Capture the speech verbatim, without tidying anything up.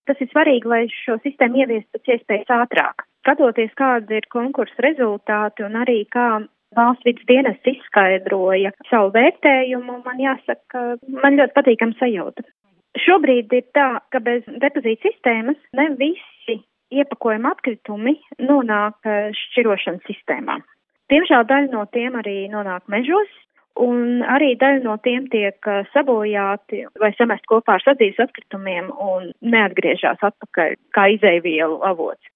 Tas ir svarīgi, lai šo sistēmu ieviestu pēc iespējas ātrāk. Skatoties, kāda ir konkursa rezultāti un arī kā valsts vidas dienests izskaidroja savu vērtējumu, man jāsaka, man ļoti patīkam sajūta. Šobrīd ir tā, ka bez depozīta sistēmas ne visi iepakojuma atkritumi nonāk šķirošanas sistēmā. Diemžēl daļa no tiem arī nonāk mežos, un arī daļa no tiem tiek sabojāti vai samest kopā ar sadzīves atkritumiem un neatgriežas atpakaļ kā izēvielu avots.